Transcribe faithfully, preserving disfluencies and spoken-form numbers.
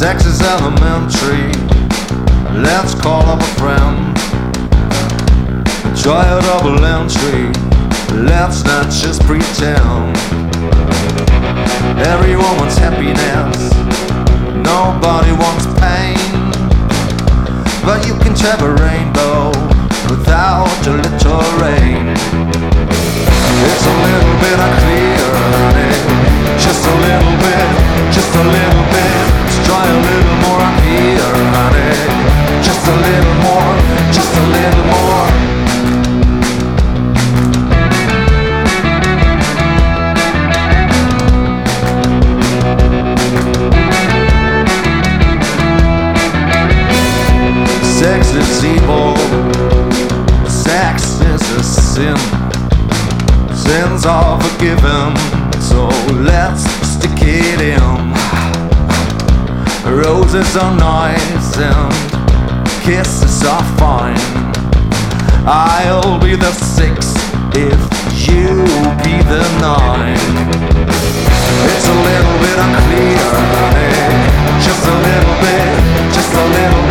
Sex is elementary. Let's call up a friend. Try a double entry. Let's not just pretend. Everyone wants happiness. Nobody wants pain. But you can have a rainbow without a little rain. It's a little bit unclear, honey. Just a little bit, just a little bit. Let's try a little more up here, honey. Just a little more, just a little more. Sex is evil. Sex is a sin. Sins are forgiven, so let's stick it in. Roses are nice and kisses are fine. I'll be the six if you be the nine. It's a little bit unclear, honey. Just a little bit, just a little